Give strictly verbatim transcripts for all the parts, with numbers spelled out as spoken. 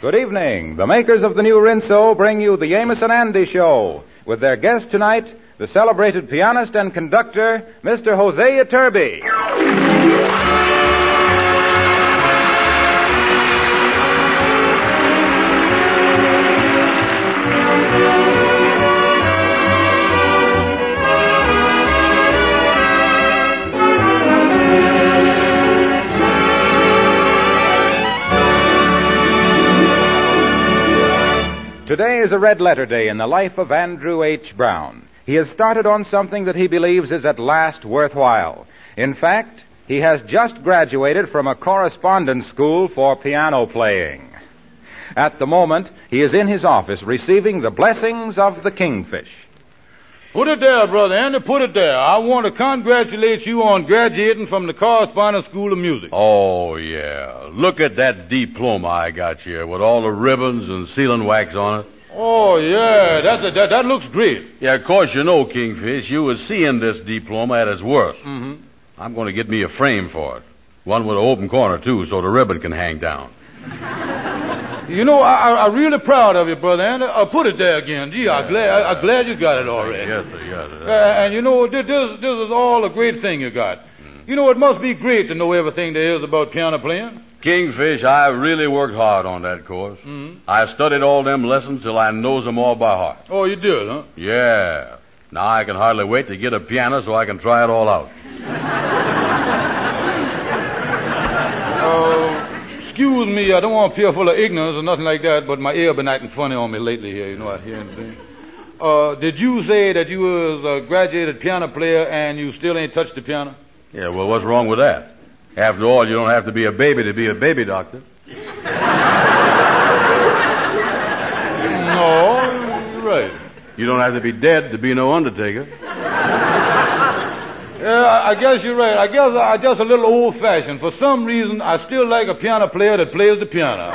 Good evening. The makers of the new Rinso bring you the Amos and Andy Show with their guest tonight, the celebrated pianist and conductor, Mister Hosea Turby. Today is a red-letter day in the life of Andrew H. Brown. He has started on something that he believes is at last worthwhile. In fact, he has just graduated from a correspondence school for piano playing. At the moment, he is in his office receiving the blessings of the Kingfish. Put it there, Brother Andy, put it there. I want to congratulate you on graduating from the Correspondence School of Music. Oh, yeah. Look at that diploma I got here with all the ribbons and sealing wax on it. Oh, yeah, that's a, that, that looks great. Yeah, of course, you know, Kingfish, you was seeing this diploma at its worst. Mm-hmm. I'm going to get me a frame for it. One with an open corner, too, so the ribbon can hang down. You know, I, I'm really proud of you, Brother Andy. Uh, put it there again. Gee, I'm glad, I, I'm glad you got it already. Yes, sir, yes, sir. Uh, and you know, this, this, this is all a great thing you got. Mm. You know, it must be great to know everything there is about piano playing. Kingfish, I really worked hard on that course. Mm-hmm. I studied all them lessons till I knows them all by heart. Oh, you did, huh? Yeah. Now I can hardly wait to get a piano so I can try it all out. uh, excuse me, I don't want to appear full of ignorance or nothing like that, but my ear been acting funny on me lately here, you know, I hear anything. Uh, did you say that you was a graduated piano player and you still ain't touched the piano? Yeah, well, what's wrong with that? After all, you don't have to be a baby to be a baby doctor. No, you're right. You don't have to be dead to be no undertaker. Yeah, I guess you're right. I guess I'm just a little old-fashioned. For some reason, I still like a piano player that plays the piano.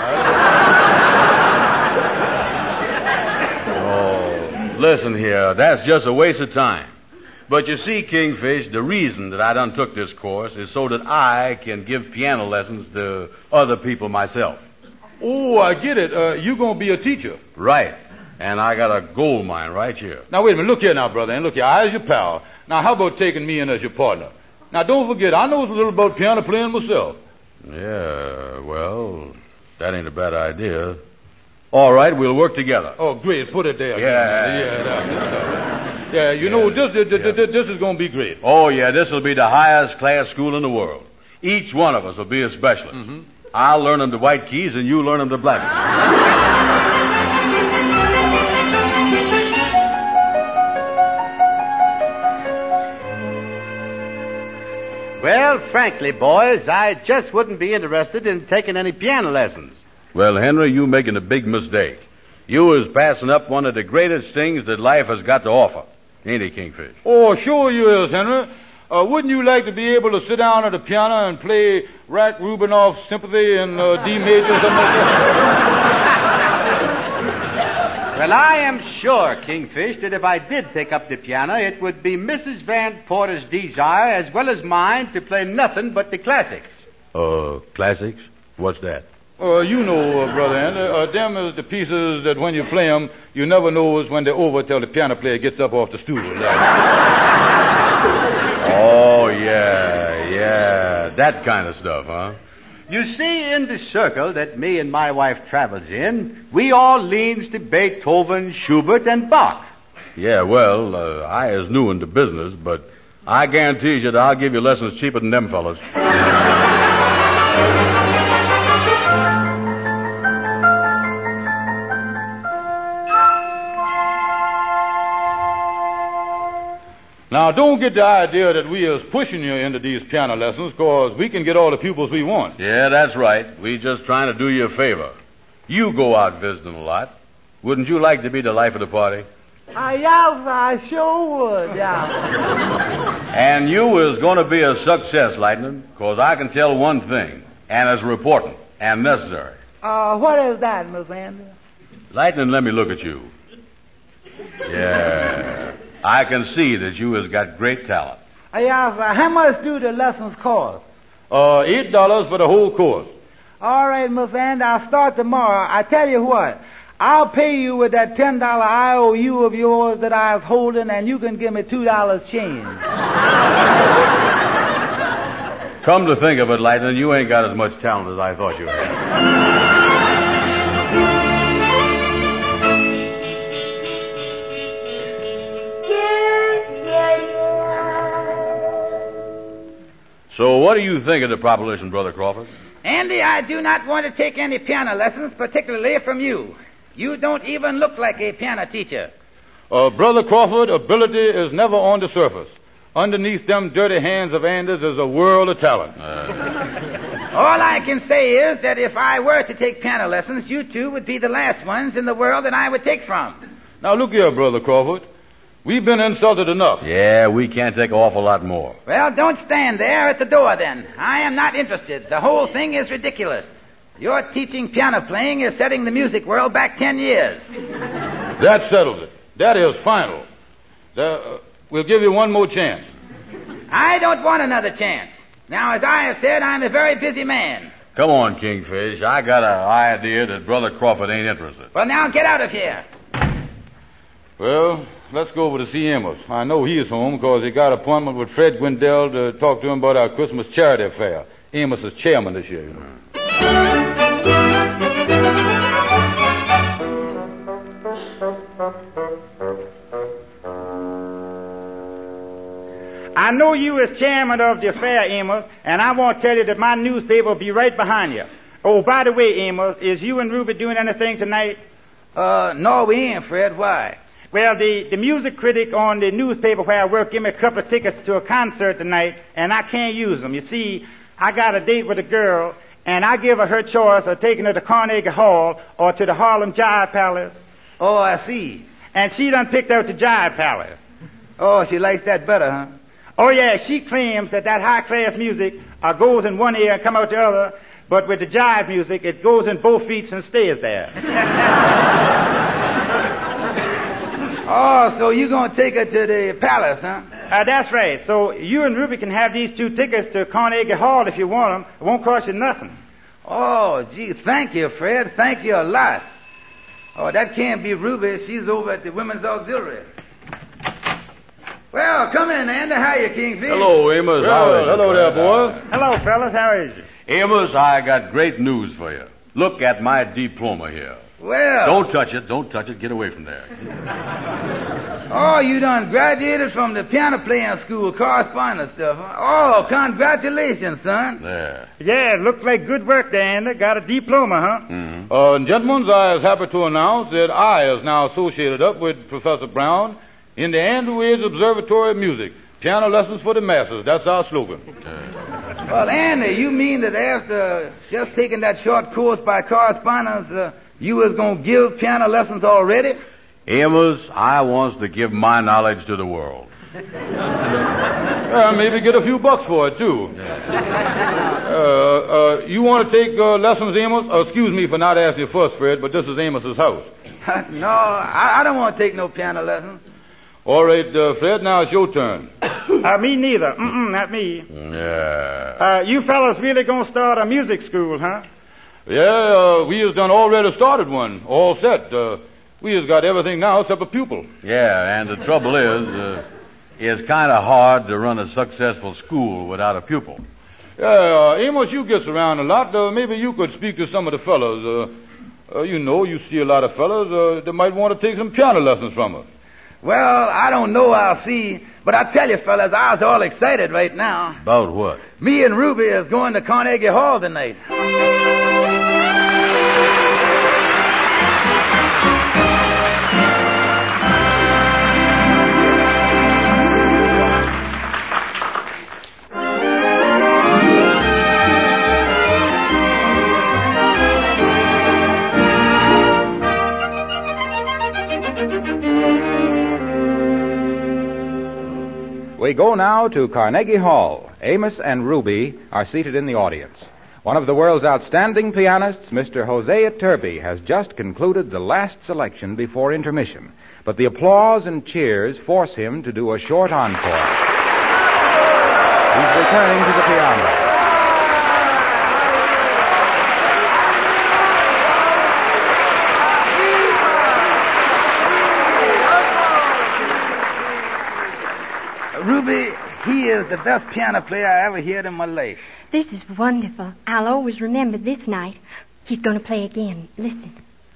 Oh, listen here. That's just a waste of time. But you see, Kingfish, the reason that I done took this course is so that I can give piano lessons to other people myself. Oh, I get it. Uh, you gonna be a teacher. Right. And I got a gold mine right here. Now, wait a minute. Look here now, brother. And look here. I as your pal. Now, how about taking me in as your partner? Now, don't forget, I know a little about piano playing myself. Yeah, well, that ain't a bad idea. All right, we'll work together. Oh, great. Put it there. Yeah. Yeah, that, yeah, you know, this, this, this, this, this is going to be great. Oh, yeah, this will be the highest class school in the world. Each one of us will be a specialist. Mm-hmm. I'll learn them the white keys and you learn them the black keys. Well, frankly, boys, I just wouldn't be interested in taking any piano lessons. Well, Henry, you making a big mistake. You is passing up one of the greatest things that life has got to offer. Ain't it, Kingfish? Oh, sure you is, Henry. Uh, wouldn't you like to be able to sit down at a piano and play Rachmaninoff's Sympathy in uh, D major or something like that? Well, I am sure, Kingfish, that if I did take up the piano, it would be Missus Van Porter's desire as well as mine to play nothing but the classics. Uh, classics? What's that? Uh, you know, uh, Brother Andy, uh, them is the pieces that when you play them, you never knows when they're over till the piano player gets up off the stool. Oh, yeah, yeah, that kind of stuff, huh? You see, in the circle that me and my wife travels in, we all leans to Beethoven, Schubert, and Bach. Yeah, well, uh, I is new into business, but I guarantee you that I'll give you lessons cheaper than them fellas. Now, don't get the idea that we is pushing you into these piano lessons, because we can get all the pupils we want. Yeah, that's right. We just trying to do you a favor. You go out visiting a lot. Wouldn't you like to be the life of the party? Uh, yeah, I sure would, yeah. And you is going to be a success, Lightning, because I can tell one thing, and it's important and necessary. Uh, what is that, Miss Andy? Lightning, let me look at you. Yeah. I can see that you has got great talent. Uh, yeah, how much do the lessons cost? Uh, eight dollars for the whole course. All right, Miss Andy, I'll start tomorrow. I tell you what, I'll pay you with that ten dollar I O U of yours that I was holding, and you can give me two dollars change. Come to think of it, Lightning, you ain't got as much talent as I thought you had. So what do you think of the proposition, Brother Crawford? Andy, I do not want to take any piano lessons, particularly from you. You don't even look like a piano teacher. Uh, Brother Crawford, ability is never on the surface. Underneath them dirty hands of Anders is a world of talent. Uh... All I can say is that if I were to take piano lessons, you two would be the last ones in the world that I would take from. Now look here, Brother Crawford. We've been insulted enough. Yeah, we can't take an awful lot more. Well, don't stand there at the door then. I am not interested. The whole thing is ridiculous. Your teaching piano playing is setting the music world back ten years. That settles it. That is final. The, uh, we'll give you one more chance. I don't want another chance. Now, as I have said, I'm a very busy man. Come on, Kingfish. I got an idea that Brother Crawford ain't interested. Well, now get out of here. Well, let's go over to see Amos. I know he is home because he got an appointment with Fred Gwendell to talk to him about our Christmas charity affair. Amos is chairman this year, you know. I know you as chairman of the affair, Amos, and I want to tell you that my newspaper will be right behind you. Oh, by the way, Amos, is you and Ruby doing anything tonight? Uh, no, we ain't, Fred. Why? Well, the, the music critic on the newspaper where I work gave me a couple of tickets to a concert tonight, and I can't use them. You see, I got a date with a girl, and I give her her choice of taking her to Carnegie Hall or to the Harlem Jive Palace. Oh, I see. And she done picked out the Jive Palace. Oh, she likes that better, huh? Oh, yeah, she claims that that high-class music uh, goes in one ear and come out the other, but with the jive music, it goes in both feet and stays there. Oh, so you gonna take her to the palace, huh? Uh, that's right. So you and Ruby can have these two tickets to Carnegie Hall if you want them. It won't cost you nothing. Oh, gee, thank you, Fred. Thank you a lot. Oh, that can't be Ruby. She's over at the Women's Auxiliary. Well, come in, Andy. How you, Kingfish? Hello, Amos. Well, How is it? hello there, boy. Hello, fellas. How is you? Amos, I got great news for you. Look at my diploma here. Well. Don't touch it. Don't touch it. Get away from there. Oh, you done graduated from the piano playing school, correspondence stuff, huh? Oh, congratulations, son. There. Yeah, it looks like good work there, Andy. Got a diploma, huh? Mm-hmm. Uh, gentlemen, I is happy to announce that I is now associated up with Professor Brown in the Andrew H. Observatory of Music. Piano lessons for the masses. That's our slogan. Well, Andy, you mean that after just taking that short course by correspondence, uh, you was going to give piano lessons already? Amos, I wants to give my knowledge to the world. Uh, maybe get a few bucks for it, too. Uh, uh, you want to take uh, lessons, Amos? Uh, excuse me for not asking you first, Fred, but this is Amos's house. No, I, I don't want to take no piano lessons. All right, uh, Fred, now it's your turn. Uh, me neither. Mm-mm, not me. Yeah. Uh, you fellas really gonna start a music school, huh? Yeah, uh, we has done already started one. All set. Uh, we has got everything now except a pupil. Yeah, and the trouble is, uh, it's kind of hard to run a successful school without a pupil. Yeah, uh, Amos, you gets around a lot. Uh, maybe you could speak to some of the fellows. Uh, uh, you know, you see a lot of fellows uh, that might want to take some piano lessons from us. Well, I don't know, I'll see. But I tell you, fellas, I was all excited right now. About what? Me and Ruby is going to Carnegie Hall tonight. We go now to Carnegie Hall. Amos and Ruby are seated in the audience. One of the world's outstanding pianists, Mister Hosea Turby, has just concluded the last selection before intermission. But the applause and cheers force him to do a short encore. He's returning to the piano. Ruby, he is the best piano player I ever heard in my life. This is wonderful. I'll always remember this night. He's going to play again. Listen.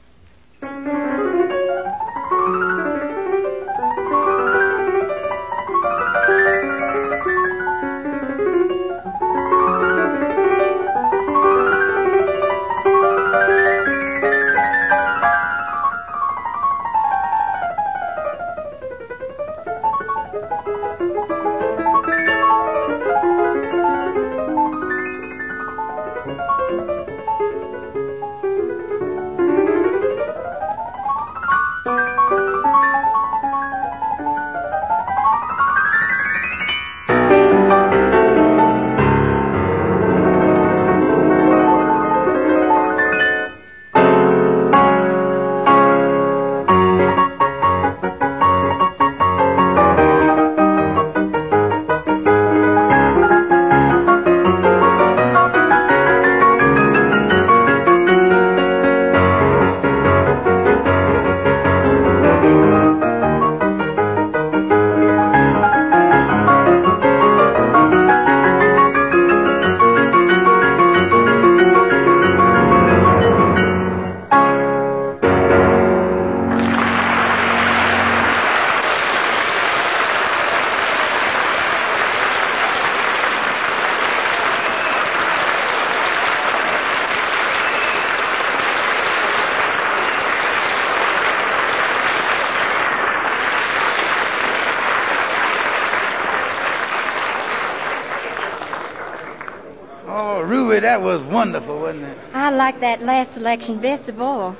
Ruby, that was wonderful, wasn't it? I like that last selection best of all.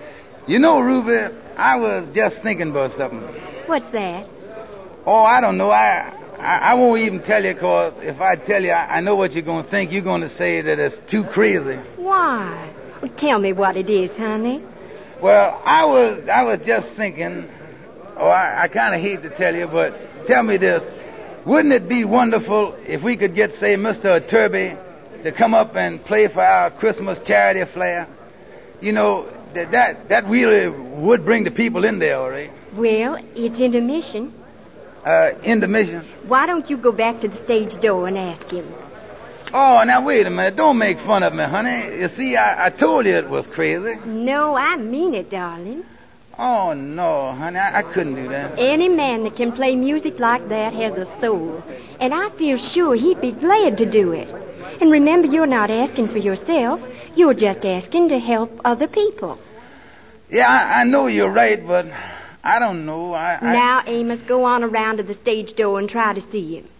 You know, Ruby, I was just thinking about something. What's that? Oh, I don't know. I I, I won't even tell you, because if I tell you, I, I know what you're going to think. You're going to say that it's too crazy. Why? Well, tell me what it is, honey. Well, I was I was just thinking, oh, I, I kind of hate to tell you, but tell me this. Wouldn't it be wonderful if we could get, say, Mister Turby to come up and play for our Christmas charity flair? You know, that that, that really would bring the people in there, all right? Well, it's intermission. Uh, intermission? Why don't you go back to the stage door and ask him? Oh, now, wait a minute. Don't make fun of me, honey. You see, I, I told you it was crazy. No, I mean it, darling. Oh, no, honey, I, I couldn't do that. Any man that can play music like that has a soul. And I feel sure he'd be glad to do it. And remember, you're not asking for yourself. You're just asking to help other people. Yeah, I, I know you're right, but I don't know. I, I... Now, Amos, go on around to the stage door and try to see him.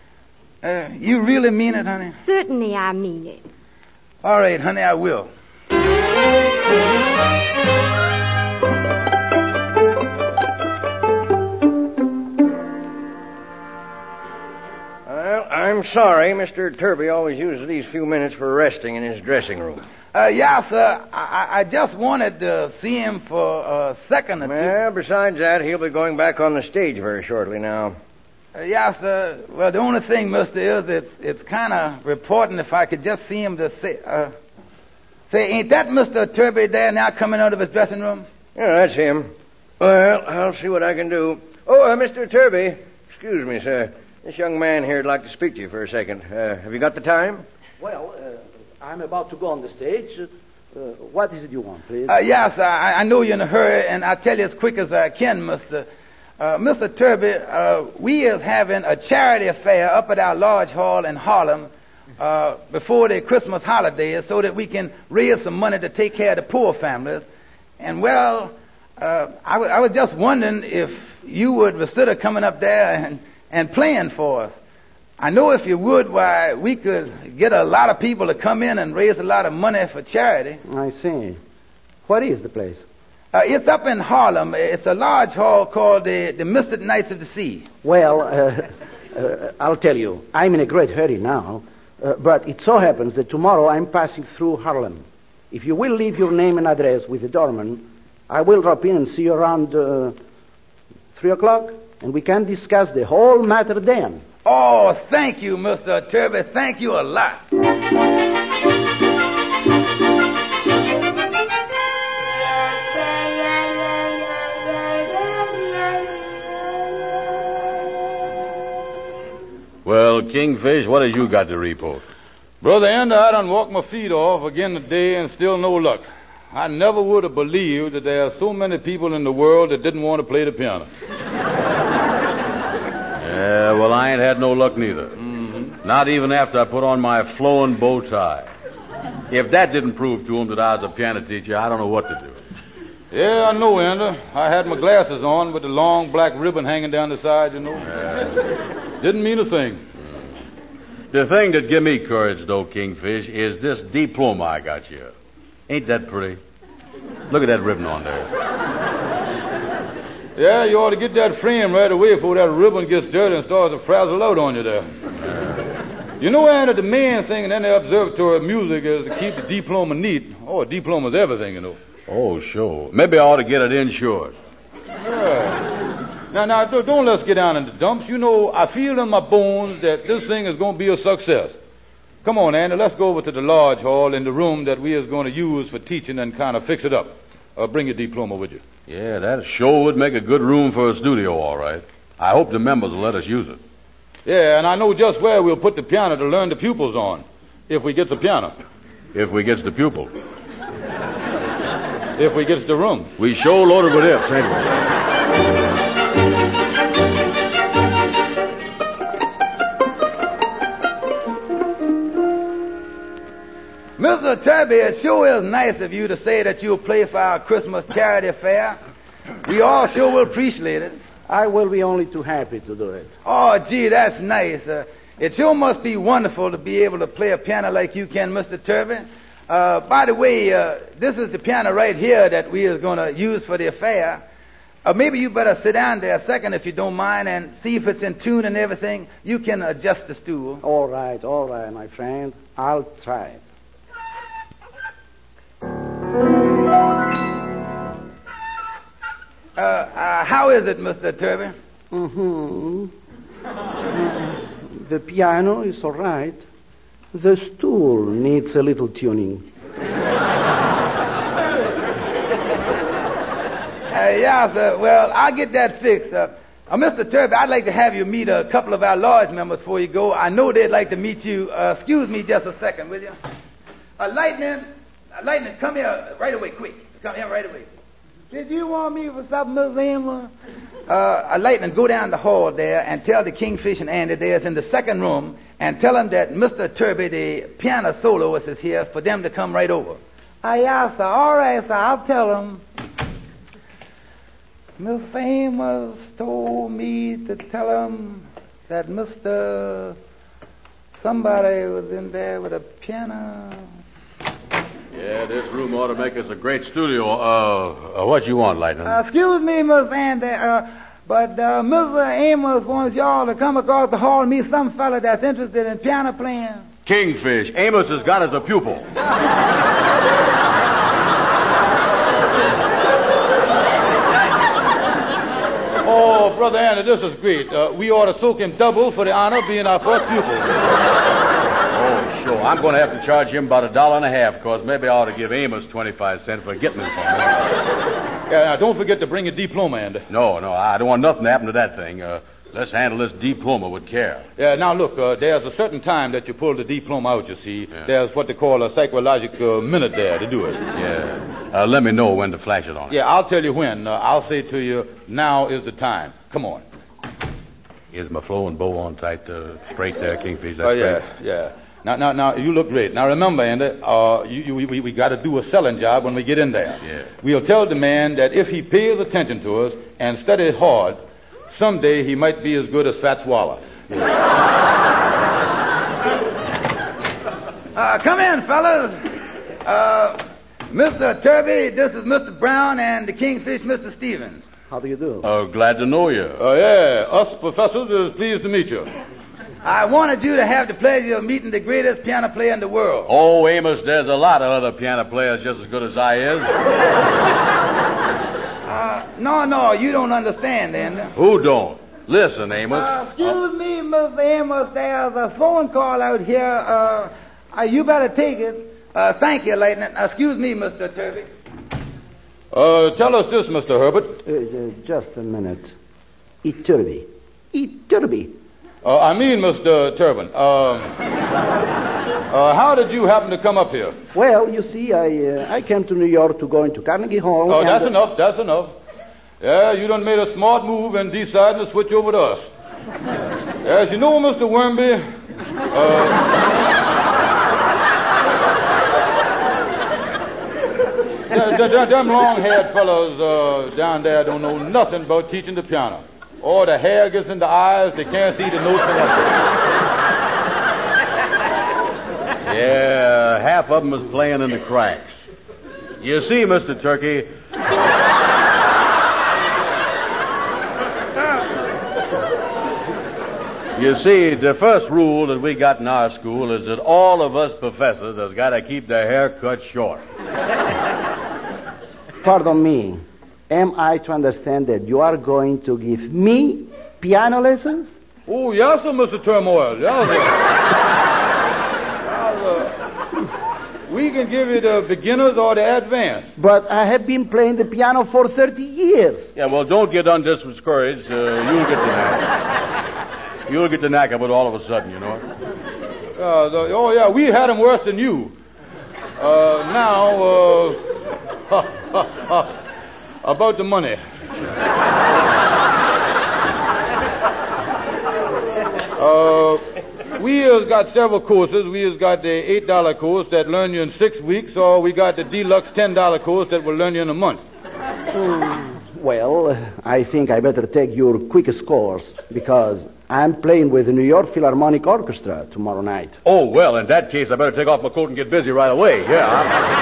Uh, you really mean it, honey? Certainly I mean it. All right, honey, I will. Well, I'm sorry. Mister Turby always uses these few minutes for resting in his dressing room. Uh, yeah, sir. I, I just wanted to see him for a second or two. Well, besides that, he'll be going back on the stage very shortly now. Uh, yeah, sir. Well, the only thing, mister, is it's, it's kind of important if I could just see him to say, uh, say, ain't that Mister Turby there now coming out of his dressing room? Yeah, that's him. Well, I'll see what I can do. Oh, uh, Mister Turby. Excuse me, sir. This young man here would like to speak to you for a second. Uh, have you got the time? Well, uh, I'm about to go on the stage. Uh, what is it you want, please? Uh, yes, I, I know you're in a hurry, and I'll tell you as quick as I can, mister Uh, Mister Turby, uh, we is having a charity affair up at our large hall in Harlem uh, before the Christmas holidays so that we can raise some money to take care of the poor families. And, well, uh, I, w- I was just wondering if you would consider coming up there and, and playing for us. I know if you would, why, we could get a lot of people to come in and raise a lot of money for charity. I see. What is the place? Uh, it's up in Harlem. It's a large hall called the, the Mystic Knights of the Sea. Well, uh, uh, I'll tell you, I'm in a great hurry now, uh, but it so happens that tomorrow I'm passing through Harlem. If you will leave your name and address with the doorman, I will drop in and see you around uh, three o'clock, and we can discuss the whole matter then. Oh, thank you, Mister Turby. Thank you a lot. Well, Kingfish, what have you got to report? Brother Ender, I done walked my feet off again today and still no luck. I never would have believed that there are so many people in the world that didn't want to play the piano. Yeah, well, I ain't had no luck neither. Mm-hmm. Not even after I put on my flowing bow tie. If that didn't prove to him that I was a piano teacher, I don't know what to do. Yeah, I know, Ender. I had my glasses on with the long black ribbon hanging down the side, you know. Yeah. Didn't mean a thing. The thing that give me courage, though, Kingfish, is this diploma I got you. Ain't that pretty? Look at that ribbon on there. Yeah, you ought to get that frame right away before that ribbon gets dirty and starts to frazzle out on you there. Uh, you know, Ender, the main thing in any observatory of music is to keep the diploma neat. Oh, a diploma's everything, you know. Oh, sure. Maybe I ought to get it insured. Yeah. Now, now, don't let's get down in the dumps. You know, I feel in my bones that this thing is going to be a success. Come on, Andy, let's go over to the large hall in the room that we is going to use for teaching and kind of fix it up. Uh, bring your diploma with you. Yeah, that sure would make a good room for a studio, all right. I hope the members will let us use it. Yeah, and I know just where we'll put the piano to learn the pupils on, if we get the piano. If we gets the pupil. If we gets the room. We sure loaded with ifs, ain't we? Mister Turby, it sure is nice of you to say that you'll play for our Christmas charity fair. We all sure will appreciate it. I will be only too happy to do it. Oh, gee, that's nice. Uh, it sure must be wonderful to be able to play a piano like you can, Mister Turby. Uh, by the way, uh, this is the piano right here that we is going to use for the affair. Uh, maybe you better sit down there a second if you don't mind and see if it's in tune and everything. You can adjust the stool. All right, all right, my friend. I'll try it. Uh, uh, how is it, Mister Turby? Mm-hmm. The piano is all right. The stool needs a little tuning. Uh, yeah, sir. Well, I'll get that fixed. Uh, uh, Mister Turby, I'd like to have you meet a couple of our lodge members before you go. I know they'd like to meet you. Uh, excuse me just a second, will you? Uh, Lightning, uh, Lightning, come here right away, quick. Come here right away. Did you want me for something, Miss Emma? Uh, uh, Lightning, go down the hall there and tell the Kingfish and Andy there's in the second room and tell them that Mister Turby, the piano soloist, is here for them to come right over. Ah, yeah, sir. All right, sir. I'll tell them. Miss Amos told me to tell them that Mister Somebody was in there with a piano. Yeah, this room ought to make us a great studio. Uh, uh what you want, Lightning? Uh, excuse me, Miss Andy, uh, but uh, Mister Amos wants y'all to come across the hall and meet some fella that's interested in piano playing. Kingfish. Amos has got us a pupil. Oh, Brother Andy, this is great. Uh, we ought to soak him double for the honor of being our first pupil. Sure, I'm going to have to charge him about a dollar and a half, because maybe I ought to give Amos twenty-five cents for getting it for me. Yeah, now don't forget to bring your diploma, Andy. No, no, I don't want nothing to happen to that thing. Uh, let's handle this diploma with care. Yeah, now look, uh, there's a certain time that you pull the diploma out, you see. Yeah. There's what they call a psychological minute there to do it. Yeah. Uh, let me know when to flash it on it. Yeah, I'll tell you when. Uh, I'll say to you, now is the time. Come on. Is my flowing bow on tight, uh, straight there, Kingfish? That's oh, yeah, straight? yeah. Now, now, now, you look great. Now, remember, Andy, uh, you, you, we, we got to do a selling job when we get in there. Yeah. We'll tell the man that if he pays attention to us and studies hard, someday he might be as good as Fats Waller. Yeah. uh, come in, fellas. Uh, Mister Turby, this is Mister Brown, and the Kingfish, Mister Stevens. How do you do? Oh, uh, glad to know you. Oh, uh, yeah. Us professors is pleased to meet you. I wanted you to have the pleasure of meeting the greatest piano player in the world. Oh, Amos, there's a lot of other piano players just as good as I is. uh, no, no, you don't understand, then. Who don't? Listen, Amos. Uh, excuse uh, me, Mister Amos, there's a phone call out here. Uh, uh, you better take it. Uh, thank you, Lightning. Uh, excuse me, Mister Turby. Uh, tell us this, Mister Herbert. Uh, uh, just a minute. Iturbi. Iturbi. Uh, I mean, Mister Turbin, uh, uh, how did you happen to come up here? Well, you see, I uh, I came to New York to go into Carnegie Hall. Oh, and, that's uh, enough, that's enough. Yeah, you done made a smart move and decided to switch over to us. As you know, Mister Wormby, uh, them, them, them long-haired fellows uh, down there don't know nothing about teaching the piano. Or the hair gets in the eyes, they can't see the notes. Yeah, half of them is playing in the cracks. You see, Mister Turkey, you see, the first rule that we got in our school is that all of us professors has got to keep their hair cut short. Pardon me. Am I to understand that you are going to give me piano lessons? Oh, yes, sir, Mister Turmoil. Yes, sir. Yes, sir. We can give you the beginners or the advanced. But I have been playing the piano for thirty years. Yeah, well, don't get undiscouraged. Uh, you'll get the knack. You'll get the knack of it all of a sudden, you know. Uh, the, oh, yeah, we had them worse than you. Uh, now, uh, about the money. Uh, we has got several courses. We has got the eight dollar course that learn you in six weeks, or we got the deluxe ten dollar course that will learn you in a month. Hmm. Well, I think I better take your quickest course because I'm playing with the New York Philharmonic Orchestra tomorrow night. Oh, well, in that case, I better take off my coat and get busy right away. Yeah.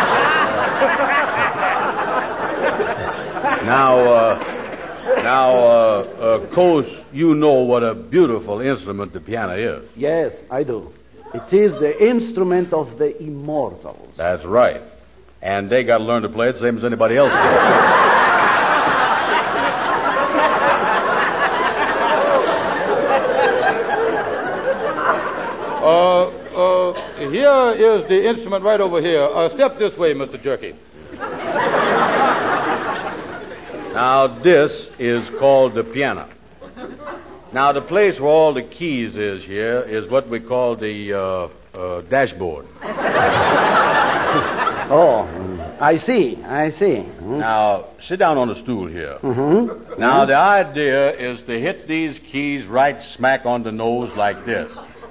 now, uh, now, uh, of course, you know what a beautiful instrument the piano is. Yes, I do. It is the instrument of the immortals. That's right. And they got to learn to play it the same as anybody else does. Uh, uh, here is the instrument right over here. Uh, step this way, Mister Jerky. Now, this is called the piano. Now, the place where all the keys is here is what we call the uh, uh, dashboard. Oh, I see, I see. Mm. Now, sit down on the stool here. Mm-hmm. Now, the idea is to hit these keys right smack on the nose like this.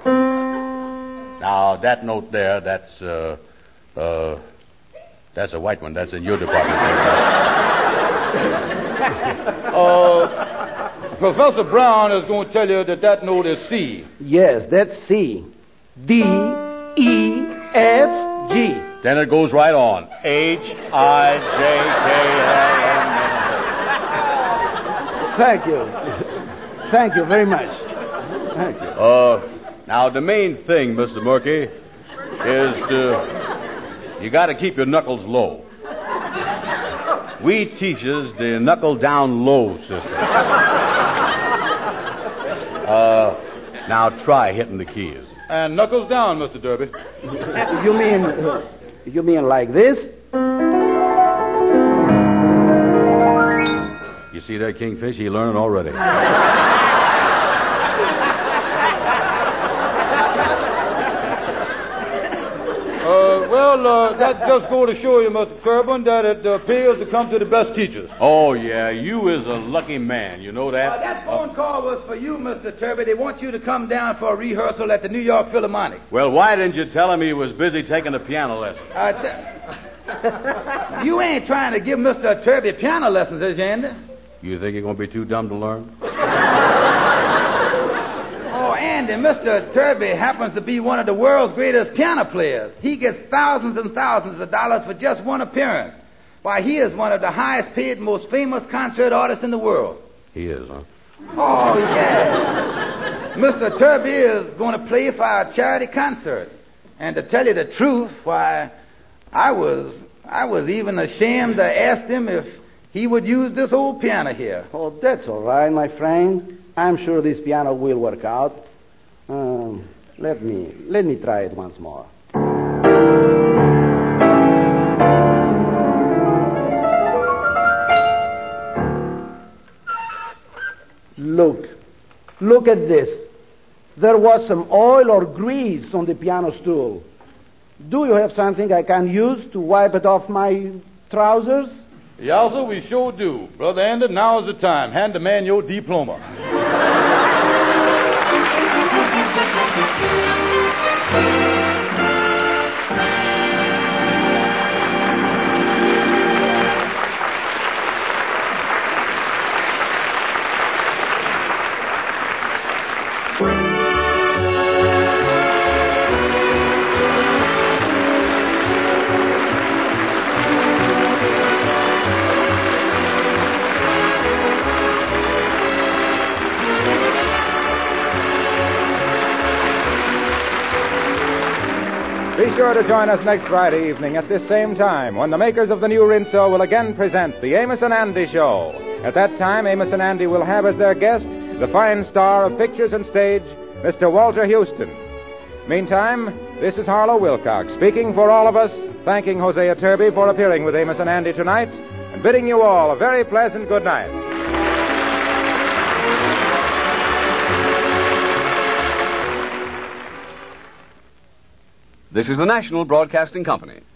Now, that note there, that's, uh, uh, that's a white one. That's in your department. uh, Professor Brown is going to tell you that that note is C. Yes, that's C. D, E, F, G. Then it goes right on. H, I, J, K, L, M. Thank you. Thank you very much. Thank you. Uh... Now, the main thing, Mister Murky, is to... You got to keep your knuckles low. We teaches the knuckle down low system. Uh, now try hitting the keys. And knuckles down, Mister Derby. You mean... Uh, you mean like this? You see that, Kingfish? He learned it already. Uh, well, uh, that just go to show you, Mister Turbin, that it uh, pays to come to the best teachers. Oh, yeah, you is a lucky man. You know that? Uh, that phone uh, call was for you, Mister Turby. They want you to come down for a rehearsal at the New York Philharmonic. Well, why didn't you tell him he was busy taking a piano lesson? Uh, t- you ain't trying to give Mister Turby piano lessons, is you, Andy? You think you're going to be too dumb to learn? Oh, Andy, Mister Turby happens to be one of the world's greatest piano players. He gets thousands and thousands of dollars for just one appearance. Why, he is one of the highest paid, most famous concert artists in the world. He is, huh? Oh, yeah. Mister Turby is going to play for our charity concert. And to tell you the truth, why, I was, I was even ashamed to ask him if he would use this old piano here. Oh, that's all right, my friend. I'm sure this piano will work out. Um, let me let me try it once more. Look, look at this. there was some oil or grease on the piano stool. Do you have something I can use to wipe it off my trousers? Yowza, we sure do. Brother Andy, now is the time. Hand the man your diploma. Be sure to join us next Friday evening at this same time when the makers of the new Rinso will again present the Amos and Andy Show. At that time, Amos and Andy will have as their guest the fine star of pictures and stage, Mister Walter Houston. Meantime, this is Harlow Wilcox speaking for all of us, thanking Hosea Turby for appearing with Amos and Andy tonight, and bidding you all a very pleasant good night. This is the National Broadcasting Company.